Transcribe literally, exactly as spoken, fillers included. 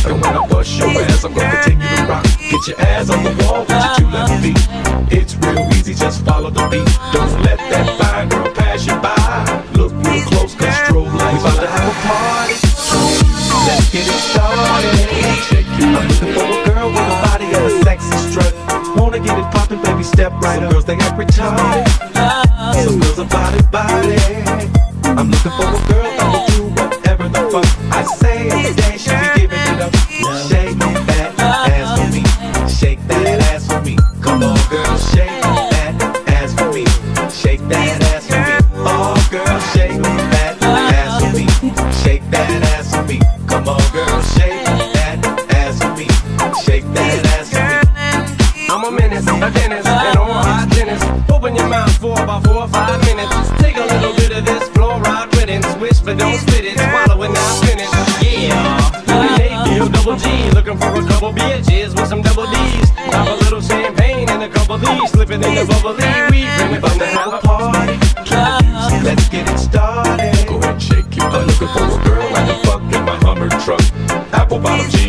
And when I bust your ass, I'm gonna continue to rock. Get your ass on the wall with your two left feet. It's real easy, just follow the beat. Don't let that fine girl pass you by. Look real close, cause strobe lights about to have a party. Let's get it started. I'm looking for a girl with a body and a sexy strut. Wanna get it poppin', baby, step right up. Some girls, they act retarded. Some girls are body, body. I'm looking for a girl that will do whatever the fuck I say. Every day she be giving it up. Shake that ass for me. Shake that ass for me. Come on, girl, shake that ass for me. Shake that ass for me. Oh, girl, shake that ass for me. Shake that ass for me. Come on, girl, shake that ass for me. Shake that ass for me. I'm a menace, a dentist, and all hot tennis. Open your mouth for about four or five minutes. Take a little bit of this fluoride with it. Switch, but don't spit it. Swallow it, now finish. Yeah. Nate, double G, looking for a couple bitches with some double D's. Pop a little champagne and a couple D's. Slipping in the bubbly weed. Bring it from the have a party. Let's get it started. Go ahead, shake it. I'm looking for a girl I can fuck in my Hummer truck. Apple bottom jeans.